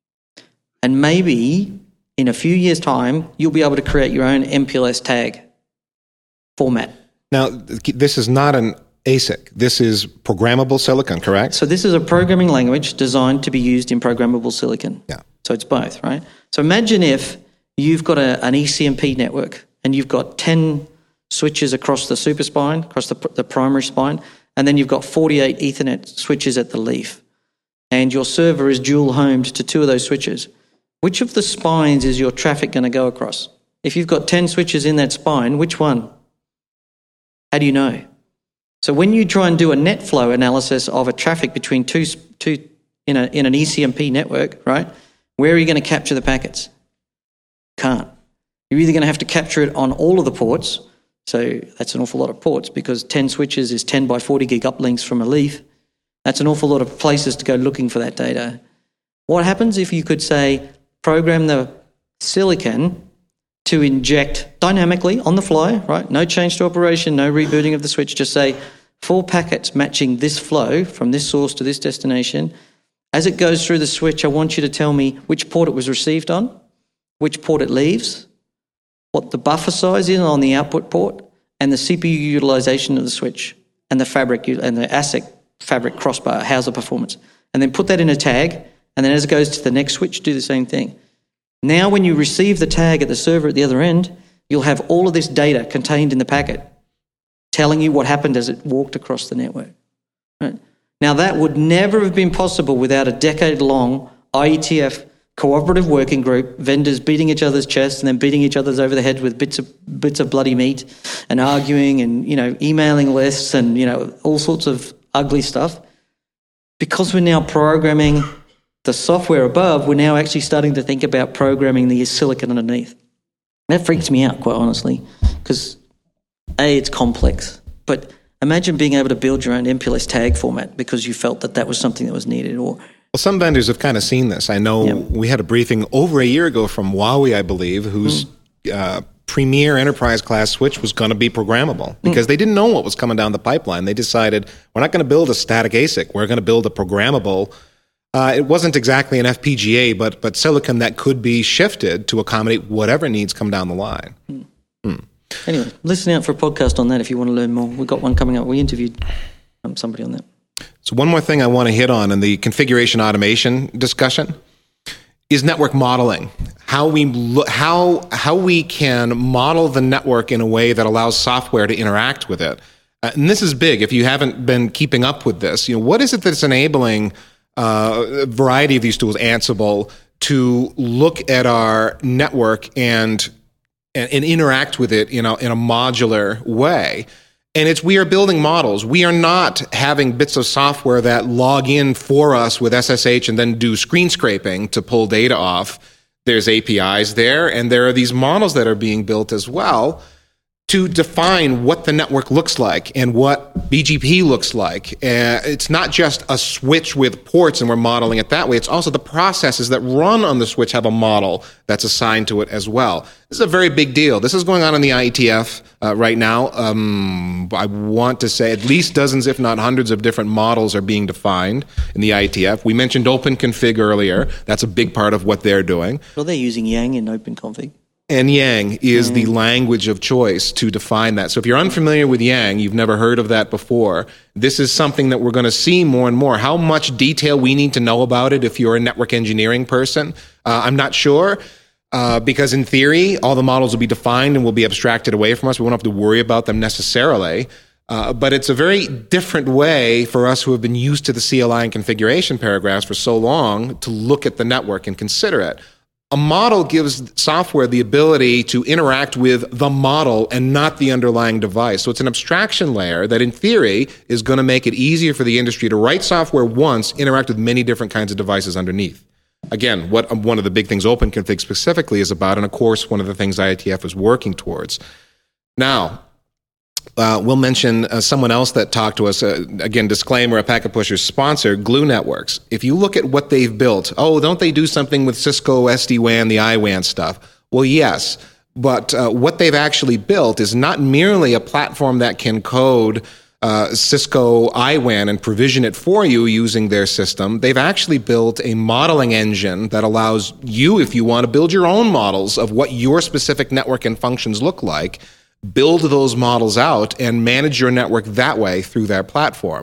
And maybe in a few years' time, you'll be able to create your own M P L S tag format. Now, this is not an A S I C. This is programmable silicon, correct? So this is a programming language designed to be used in programmable silicon. Yeah. So it's both, right? So imagine if you've got a, an E C M P network and you've got ten switches across the super spine, across the, the primary spine, and then you've got forty-eight Ethernet switches at the leaf. And your server is dual homed to two of those switches. Which of the spines is your traffic going to go across? If you've got ten switches in that spine, which one? How do you know? So when you try and do a net flow analysis of a traffic between two, two in, a, in an E C M P network, right, where are you going to capture the packets? Can't. You're either going to have to capture it on all of the ports, so that's an awful lot of ports because ten switches is ten by forty gig uplinks from a leaf. That's an awful lot of places to go looking for that data. What happens if you could say, program the silicon to inject dynamically on the fly, right? No change to operation, no rebooting of the switch. Just say four packets matching this flow from this source to this destination. As it goes through the switch, I want you to tell me which port it was received on, which port it leaves, what the buffer size is on the output port, and the C P U utilization of the switch, and the fabric and the ASIC fabric crossbar. How's the performance? And then put that in a tag, and then as it goes to the next switch, do the same thing. Now when you receive the tag at the server at the other end, you'll have all of this data contained in the packet telling you what happened as it walked across the network. Right? Now that would never have been possible without a decade-long I E T F cooperative working group, vendors beating each other's chests and then beating each other's over the head with bits of bits of bloody meat and arguing and, you know, emailing lists and, you know, all sorts of ugly stuff. Because we're now programming the software above, we're now actually starting to think about programming the silicon underneath. That freaks me out, quite honestly, because A, it's complex, but imagine being able to build your own M P L S tag format because you felt that that was something that was needed. Or Well, some vendors have kind of seen this. I know yeah. we had a briefing over a year ago from Huawei, I believe, whose mm. uh, premier enterprise class switch was going to be programmable because mm. they didn't know what was coming down the pipeline. They decided, we're not going to build a static A S I C. We're going to build a programmable. Uh, it wasn't exactly an F P G A, but but silicon that could be shifted to accommodate whatever needs come down the line. Mm. Mm. Anyway, listen out for a podcast on that if you want to learn more. We've got one coming up. We interviewed um, somebody on that. So one more thing I want to hit on in the configuration automation discussion is network modeling. How we lo- how how we can model the network in a way that allows software to interact with it. Uh, and this is big. If you haven't been keeping up with this, you know, what is it that's enabling uh, a variety of these tools, Ansible, to look at our network and and, and interact with it in a in a modular way? And it's, we are building models. We are not having bits of software that log in for us with S S H and then do screen scraping to pull data off. There's A P Is there, and there are these models that are being built as well to define what the network looks like and what B G P looks like. Uh, it's not just a switch with ports and we're modeling it that way. It's also the processes that run on the switch have a model that's assigned to it as well. This is a very big deal. This is going on in the I E T F uh, right now. Um, I want to say at least dozens, if not hundreds, of different models are being defined in the I E T F. We mentioned OpenConfig earlier. That's a big part of what they're doing. Well, they're using Yang in OpenConfig. And Yang is the language of choice to define that. So if you're unfamiliar with Yang, you've never heard of that before, this is something that we're going to see more and more. How much detail we need to know about it if you're a network engineering person, uh, I'm not sure, uh, because in theory, all the models will be defined and will be abstracted away from us. We won't have to worry about them necessarily. Uh, but it's a very different way for us who have been used to the C L I and configuration paragraphs for so long to look at the network and consider it. A model gives software the ability to interact with the model and not the underlying device. So it's an abstraction layer that in theory is going to make it easier for the industry to write software once, interact with many different kinds of devices underneath. Again, what one of the big things OpenConfig specifically is about, and of course one of the things I E T F is working towards. Now, uh, we'll mention uh, someone else that talked to us. Uh, again, disclaimer, a Packet Pushers sponsor, Glue Networks. If you look at what they've built, oh, don't they do something with Cisco S D WAN, the I WAN stuff? Well, yes. But uh, what they've actually built is not merely a platform that can code uh, Cisco I WAN and provision it for you using their system. They've actually built a modeling engine that allows you, if you want to build your own models of what your specific network and functions look like, build those models out and manage your network that way through their platform.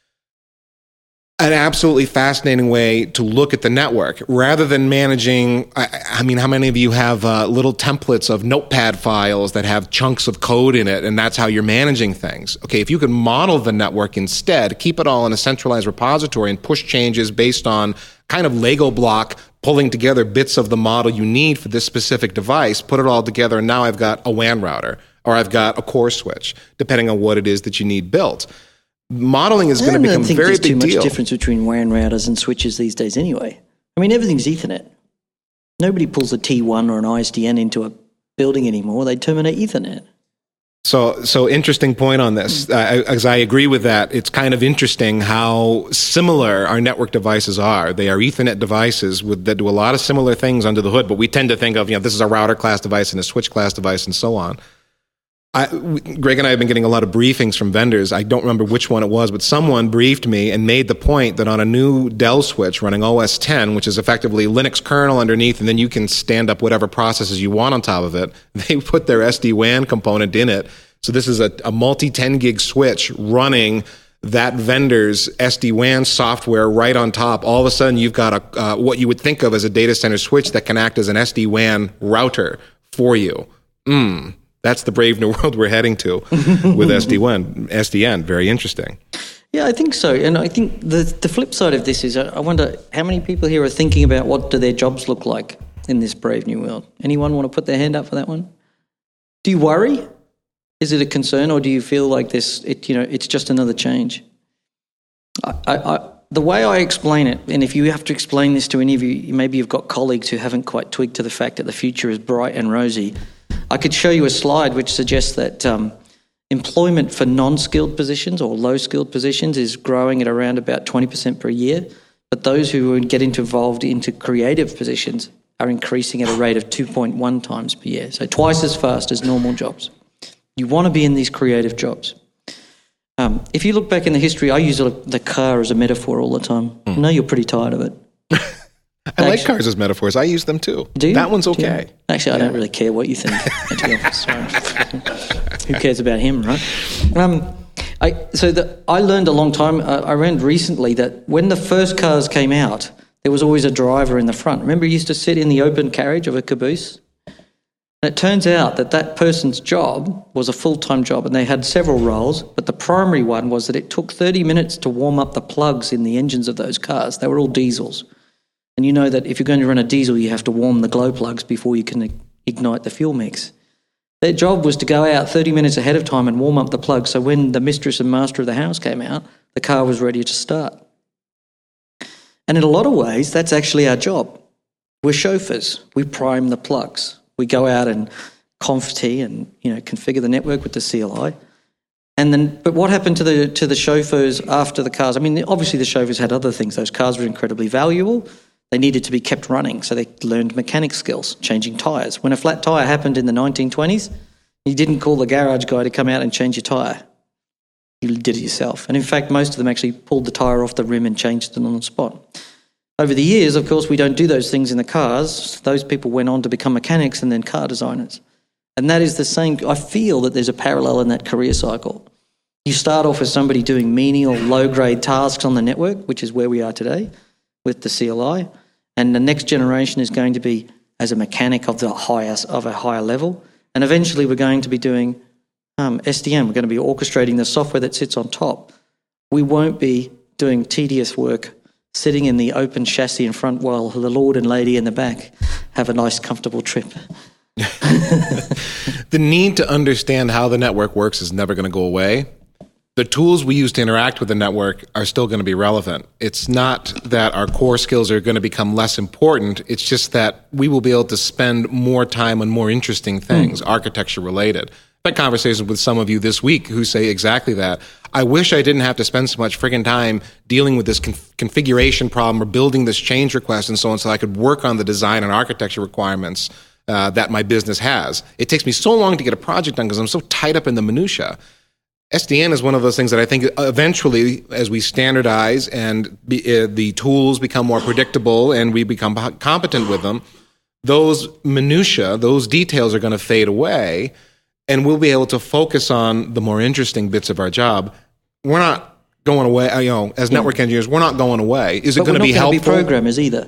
An absolutely fascinating way to look at the network rather than managing. I, I mean, how many of you have uh, little templates of notepad files that have chunks of code in it, and that's how you're managing things? Okay, if you could model the network instead, keep it all in a centralized repository and push changes based on kind of Lego block, pulling together bits of the model you need for this specific device, put it all together, and now I've got a W A N router, or I've got a core switch, depending on what it is that you need built. Modeling is going to become a very big deal. I don't think there's too much difference between W A N routers and switches these days anyway. I mean, everything's Ethernet. Nobody pulls a T one or an I S D N into a building anymore. They terminate Ethernet. So, so interesting point on this. Uh, as I agree with that, it's kind of interesting how similar our network devices are. They are Ethernet devices with, that do a lot of similar things under the hood, but we tend to think of, you know, this is a router class device and a switch class device and so on. I, Greg and I have been getting a lot of briefings from vendors. I don't remember which one it was, but someone briefed me and made the point that on a new Dell switch running O S ten, which is effectively Linux kernel underneath, and then you can stand up whatever processes you want on top of it, they put their S D WAN component in it. So this is a, a multi ten gig switch running that vendor's S D WAN software right on top. All of a sudden, you've got a uh, what you would think of as a data center switch that can act as an S D WAN router for you. Mm. That's the brave new world we're heading to with S D WAN, S D N. Very interesting. Yeah, I think so. And I think the the flip side of this is I wonder how many people here are thinking about what do their jobs look like in this brave new world. Anyone want to put their hand up for that one? Do you worry? Is it a concern, or do you feel like this? It, you know, it's just another change. I, I, I, the way I explain it, and if you have to explain this to any of you, maybe you've got colleagues who haven't quite twigged to the fact that the future is bright and rosy. I could show you a slide which suggests that um, employment for non-skilled positions or low-skilled positions is growing at around about twenty percent per year, but those who get involved into creative positions are increasing at a rate of two point one times per year, so twice as fast as normal jobs. You want to be in these creative jobs. Um, if you look back in the history, I use the car as a metaphor all the time. Mm. I know you're pretty tired of it. I Actually, like cars as metaphors. I use them too. Do you? That one's okay. Actually, I yeah. don't really care what you think. Who cares about him, right? Um, I, so the, I learned a long time, uh, I learned recently that when the first cars came out, there was always a driver in the front. Remember, he used to sit in the open carriage of a caboose? And it turns out that that person's job was a full-time job, and they had several roles, but the primary one was that it took thirty minutes to warm up the plugs in the engines of those cars. They were all diesels. And you know that if you're going to run a diesel, you have to warm the glow plugs before you can ignite the fuel mix. Their job was to go out thirty minutes ahead of time and warm up the plugs, so when the mistress and master of the house came out, the car was ready to start. And in a lot of ways, that's actually our job. We're chauffeurs. We prime the plugs. We go out and conf-t and, you know, configure the network with the C L I. And then, but what happened to the to the chauffeurs after the cars? I mean, obviously the chauffeurs had other things. Those cars were incredibly valuable. They needed to be kept running, so they learned mechanic skills, changing tyres. When a flat tyre happened in the nineteen twenties, you didn't call the garage guy to come out and change your tyre. You did it yourself. And in fact, most of them actually pulled the tyre off the rim and changed it on the spot. Over the years, of course, we don't do those things in the cars. Those people went on to become mechanics and then car designers. And that is the same. I feel that there's a parallel in that career cycle. You start off as somebody doing menial, low-grade tasks on the network, which is where we are today with the C L I, and the next generation is going to be as a mechanic of the highest of a higher level, and eventually we're going to be doing um, S D N. We're going to be orchestrating the software that sits on top. We won't be doing tedious work sitting in the open chassis in front while the lord and lady in the back have a nice, comfortable trip. The need to understand how the network works is never going to go away. The tools we use to interact with the network are still going to be relevant. It's not that our core skills are going to become less important. It's just that we will be able to spend more time on more interesting things, mm. architecture related. had conversations with some of you this week who say exactly that. I wish I didn't have to spend so much friggin' time dealing with this conf- configuration problem or building this change request and so on, so I could work on the design and architecture requirements uh, that my business has. It takes me so long to get a project done because I'm so tied up in the minutia. S D N is one of those things that I think eventually, as we standardize and be, uh, the tools become more predictable and we become competent with them, those minutia, those details are going to fade away, and we'll be able to focus on the more interesting bits of our job. We're not going away, you know, as network yeah. engineers, we're not going away. Is it going to be helpful? We're not going to be programmers either.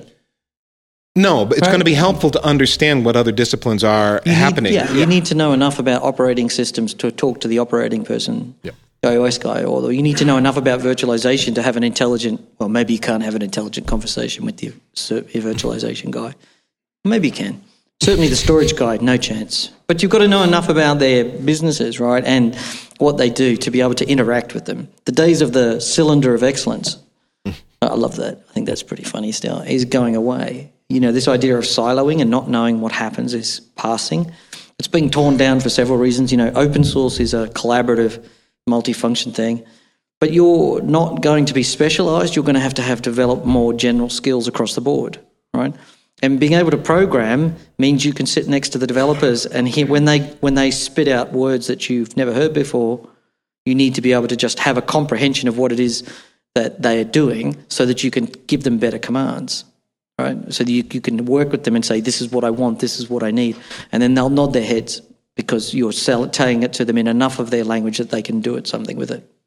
No, but it's right. going to be helpful to understand what other disciplines are you happening. Need, yeah, yeah, you need to know enough about operating systems to talk to the operating person, yeah. the iOS guy, or you need to know enough about virtualization to have an intelligent, well, maybe you can't have an intelligent conversation with your, your virtualization guy. Maybe you can. Certainly the storage guy, no chance. But you've got to know enough about their businesses, right, and what they do to be able to interact with them. The days of the cylinder of excellence, I love that. I think that's pretty funny still, is going away. You know, this idea of siloing and not knowing what happens is passing. It's being torn down for several reasons. You know, open source is a collaborative, multifunction thing. But you're not going to be specialized. You're going to have to have developed more general skills across the board, right? And being able to program means you can sit next to the developers and hear when they when they spit out words that you've never heard before, you need to be able to just have a comprehension of what it is that they are doing so that you can give them better commands. Right, so that you, you can work with them and say, this is what I want, this is what I need. And then they'll nod their heads because you're sell, telling it to them in enough of their language that they can do it something with it.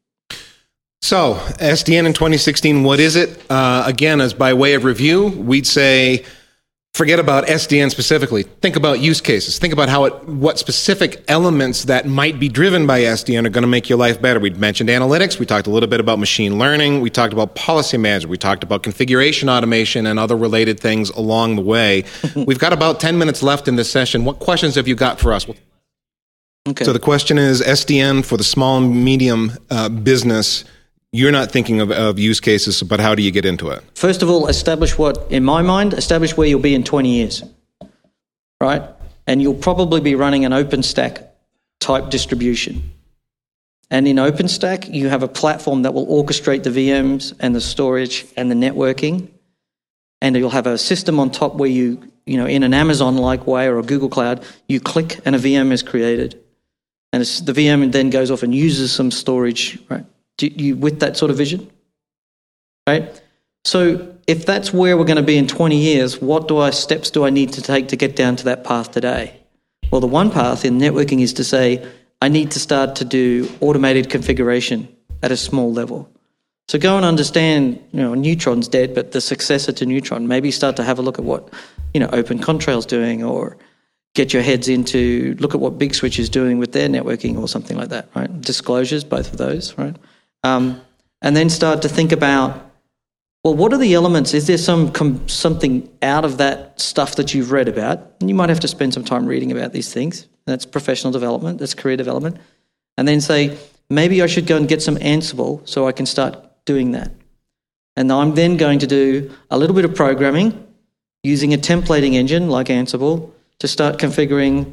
So, S D N in twenty sixteen, what is it? Uh, again, as by way of review, we'd say, forget about S D N specifically. Think about use cases. Think about how it, what specific elements that might be driven by S D N are going to make your life better. We'd mentioned analytics. We talked a little bit about machine learning. We talked about policy management. We talked about configuration automation and other related things along the way. We've got about ten minutes left in this session. What questions have you got for us? Okay. So the question is S D N for the small and medium uh, business. You're not thinking of, of use cases, but how do you get into it? First of all, establish what, in my mind, establish where you'll be in twenty years, right? And you'll probably be running an OpenStack type distribution. And in OpenStack, you have a platform that will orchestrate the V Ms and the storage and the networking. And you'll have a system on top where you, you know, in an Amazon-like way or a Google Cloud, you click and a V M is created. And it's, the V M then goes off and uses some storage, right? You with that sort of vision, right? So if that's where we're going to be in twenty years, what do I steps do I need to take to get down to that path today? Well, the one path in networking is to say I need to start to do automated configuration at a small level. So go and understand, you know, Neutron's dead, but the successor to Neutron. Maybe start to have a look at what, you know, OpenContrail's doing, or get your heads into look at what Big Switch is doing with their networking or something like that, right? Disclosures, both of those, right? Um, and then start to think about, well, what are the elements? Is there some com- something out of that stuff that you've read about? And you might have to spend some time reading about these things. That's professional development. That's career development. And then say, maybe I should go and get some Ansible so I can start doing that. And I'm then going to do a little bit of programming using a templating engine like Ansible to start configuring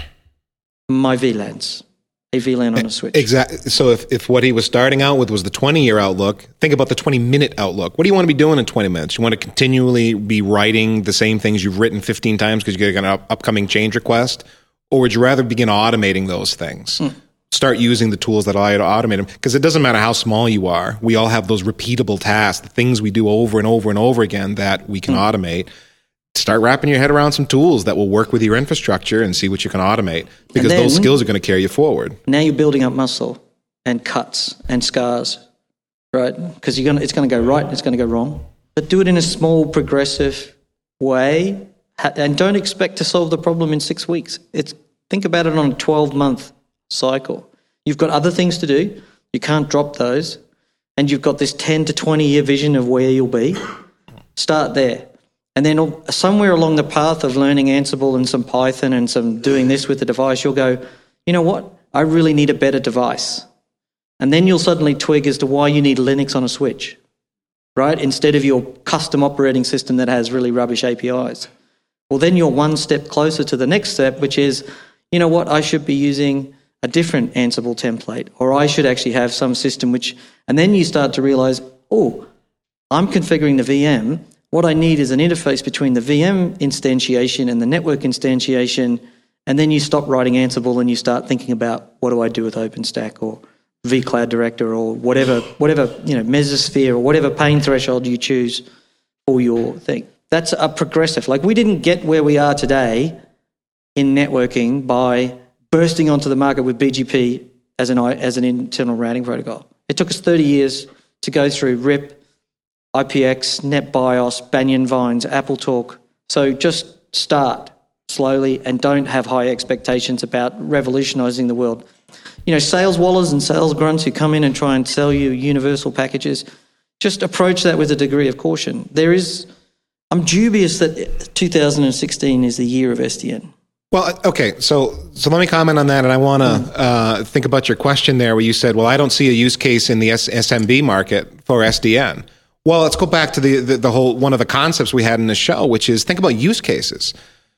my V LANs. A V LAN on a switch. Exactly. So if, if what he was starting out with was the twenty-year outlook, think about the twenty-minute outlook. What do you want to be doing in twenty minutes? You want to continually be writing the same things you've written fifteen times because you get an up, upcoming change request? Or would you rather begin automating those things? Mm. Start using the tools that allow you to automate them. Because it doesn't matter how small you are. We all have those repeatable tasks, the things we do over and over and over again that we can mm. automate. Start wrapping your head around some tools that will work with your infrastructure and see what you can automate, because then, those skills are going to carry you forward. Now you're building up muscle and cuts and scars, right? Because you're gonna, it's going to go right and it's going to go wrong. But do it in a small, progressive way, and don't expect to solve the problem in six weeks. It's think about it on a twelve-month cycle. You've got other things to do. You can't drop those. And you've got this ten to twenty-year vision of where you'll be. Start there. And then somewhere along the path of learning Ansible and some Python and some doing this with the device, you'll go, you know what? I really need a better device. And then you'll suddenly twig as to why you need Linux on a switch, right? Instead of your custom operating system that has really rubbish A P Is. Well, then you're one step closer to the next step, which is, you know what? I should be using a different Ansible template, or I should actually have some system which, and then you start to realize, oh, I'm configuring the V M. What I need is an interface between the V M instantiation and the network instantiation, and then you stop writing Ansible and you start thinking about, what do I do with OpenStack or vCloud Director or whatever, whatever, you know, Mesosphere or whatever pain threshold you choose for your thing. That's a progressive. Like, we didn't get where we are today in networking by bursting onto the market with B G P as an as an internal routing protocol. It took us thirty years to go through R I P, I P X, NetBIOS, Banyan Vines, AppleTalk. So just start slowly and don't have high expectations about revolutionizing the world. You know, sales wallers and sales grunts who come in and try and sell you universal packages, just approach that with a degree of caution. There is, I'm dubious that two thousand sixteen is the year of S D N. Well, okay, so so let me comment on that, and I want to mm. uh, think about your question there where you said, well, I don't see a use case in the S- SMB market for S D N. Well, let's go back to the, the, the whole, one of the concepts we had in the show, which is think about use cases.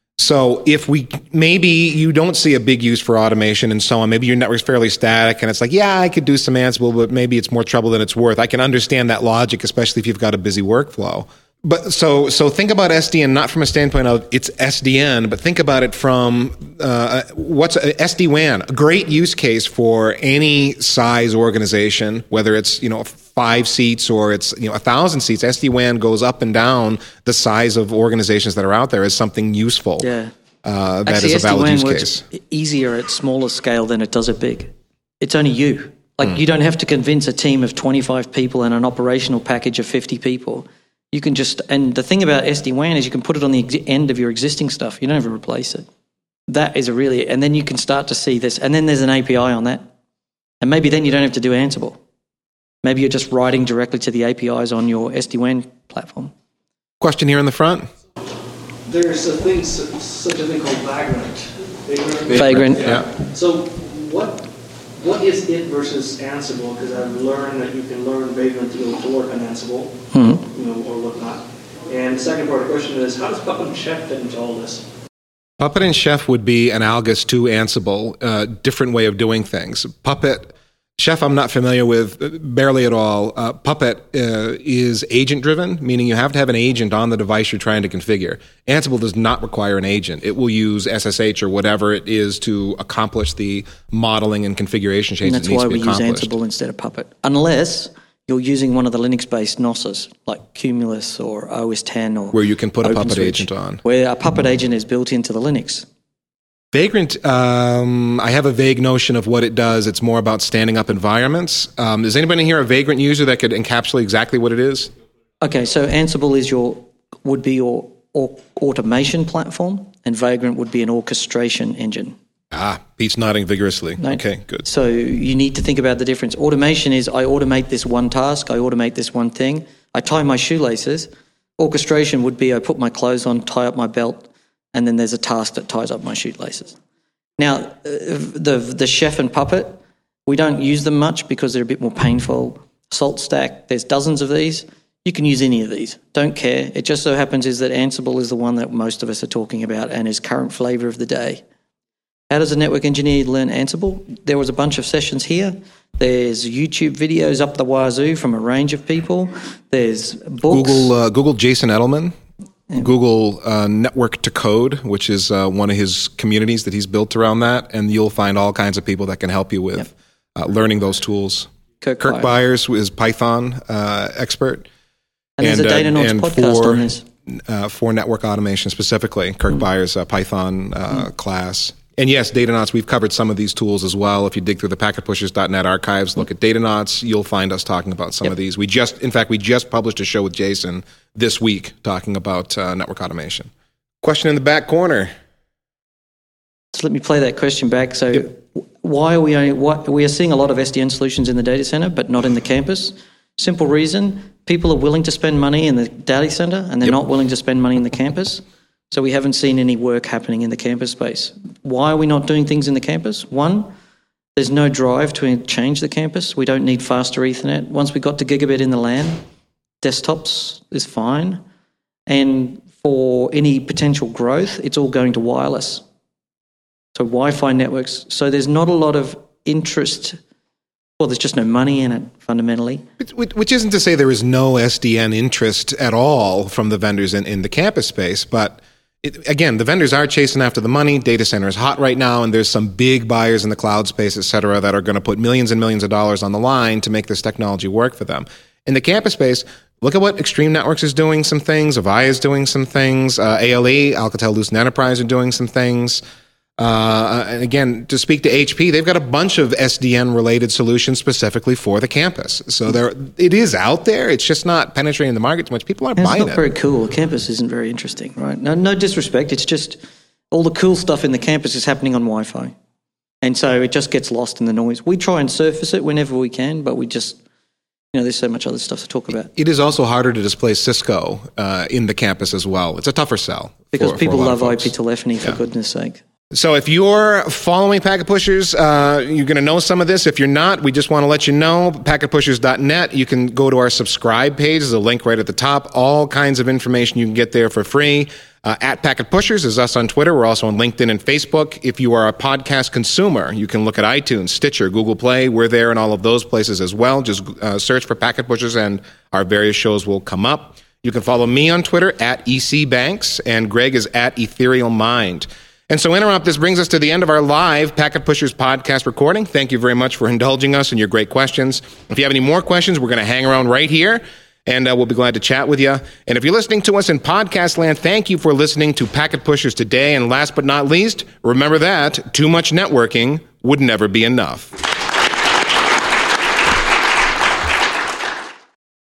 So if we, maybe you don't see a big use for automation and so on, maybe your network's fairly static and it's like, yeah, I could do some Ansible, but maybe it's more trouble than it's worth. I can understand that logic, especially if you've got a busy workflow. But so so think about S D N not from a standpoint of it's S D N, but think about it from uh, what's a S D WAN, a great use case for any size organization, whether it's you know five seats or it's you know a thousand seats. S D WAN goes up and down the size of organizations that are out there as something useful. Yeah, uh, that Actually, is a valid S D WAN use works case. Easier at smaller scale than it does at big. It's only you. Like mm. you don't have to convince a team of twenty-five people and an operational package of fifty people. You can just, and the thing about S D WAN is you can put it on the ex- end of your existing stuff. You don't have to replace it. That is a really, and then you can start to see this, and then there's an A P I on that. And maybe then you don't have to do Ansible. Maybe you're just writing directly to the A P Is on your S D WAN platform. Question here in the front. There's a thing, such a thing called Vagrant. Vagrant. Vagrant. Yeah. So what what is it versus Ansible? Because I've learned that you can learn Vagrant to, to work on Ansible, mm-hmm. you know, or whatnot. And the second part of the question is, how does Puppet and Chef fit into all this? Puppet and Chef would be analogous to Ansible, uh, different way of doing things. Puppet, Chef I'm not familiar with, barely at all. Uh, Puppet uh, is agent-driven, meaning you have to have an agent on the device you're trying to configure. Ansible does not require an agent. It will use S S H or whatever it is to accomplish the modeling and configuration changes that needs to be accomplished. And that's why we use Ansible instead of Puppet. Unless you're using one of the Linux-based N O Ses, like Cumulus or O S ten or where you can put a Puppet OpenSwitch, agent on. Where a Puppet agent is built into the Linux. Vagrant, um, I have a vague notion of what it does. It's more about standing up environments. Um, is anybody here a Vagrant user that could encapsulate exactly what it is? Okay, so Ansible is your would be your or, automation platform, and Vagrant would be an orchestration engine. Ah, Pete's nodding vigorously. No? Okay, good. So you need to think about the difference. Automation is I automate this one task, I automate this one thing, I tie my shoelaces. Orchestration would be I put my clothes on, tie up my belt, and then there's a task that ties up my shoelaces. Now, uh, the the Chef and Puppet, we don't use them much because they're a bit more painful. Salt Stack, there's dozens of these. You can use any of these. Don't care. It just so happens is that Ansible is the one that most of us are talking about and is current flavour of the day. How does a network engineer learn Ansible? There was a bunch of sessions here. There's YouTube videos up the wazoo from a range of people. There's books. Google, uh, Google Jason Edelman. Google uh, Network to Code, which is uh, one of his communities that he's built around that, and you'll find all kinds of people that can help you with yep. uh, learning those tools. Kirk, Kirk Byers is Python uh, expert. And, and there's a Datanauts uh, podcast for, on this. Uh, for network automation specifically, Kirk mm. Byers' uh, Python uh, mm. class. And yes, Datanauts, we've covered some of these tools as well. If you dig through the packet pushers dot net archives, look at Datanauts, you'll find us talking about some yep. of these. We just, in fact, we just published a show with Jason this week talking about uh, network automation. Question in the back corner. So let me play that question back. So yep. why are we only, why, we are seeing a lot of S D N solutions in the data center, but not in the campus? Simple reason, people are willing to spend money in the data center and they're yep. not willing to spend money in the campus. So we haven't seen any work happening in the campus space. Why are we not doing things in the campus? One, there's no drive to change the campus. We don't need faster Ethernet. Once we got to gigabit in the LAN, desktops is fine. And for any potential growth, it's all going to wireless. So Wi-Fi networks. So there's not a lot of interest. Well, there's just no money in it, fundamentally. Which, which isn't to say there is no S D N interest at all from the vendors in, in the campus space, but it, again, the vendors are chasing after the money. Data center is hot right now, and there's some big buyers in the cloud space, et cetera, that are going to put millions and millions of dollars on the line to make this technology work for them. In the campus space, look at what Extreme Networks is doing some things, Avaya is doing some things, uh, A L E, Alcatel-Lucent Enterprise are doing some things. Uh, and again, to speak to H P, they've got a bunch of S D N-related solutions specifically for the campus. So there, it is out there. It's just not penetrating the market too much. People aren't it's buying it. It's not very cool. Campus isn't very interesting, right? No, no disrespect. It's just all the cool stuff in the campus is happening on Wi-Fi. And so it just gets lost in the noise. We try and surface it whenever we can, but we just, you know, there's so much other stuff to talk about. It is also harder to displace Cisco uh, in the campus as well. It's a tougher sell. Because for, people for love I folks. P telephony, for Yeah. goodness sake. So if you're following Packet Pushers, uh, you're going to know some of this. If you're not, we just want to let you know, packet pushers dot net. You can go to our subscribe page. There's a link right at the top. All kinds of information you can get there for free. Uh, at Packet Pushers is us on Twitter. We're also on LinkedIn and Facebook. If you are a podcast consumer, you can look at iTunes, Stitcher, Google Play. We're there in all of those places as well. Just uh, search for Packet Pushers and our various shows will come up. You can follow me on Twitter at E C Banks, and Greg is at Ethereal Mind. And so, Interrupt, this brings us to the end of our live Packet Pushers podcast recording. Thank you very much for indulging us and your great questions. If you have any more questions, we're going to hang around right here, and uh, we'll be glad to chat with you. And if you're listening to us in podcast land, thank you for listening to Packet Pushers today. And last but not least, remember that too much networking would never be enough.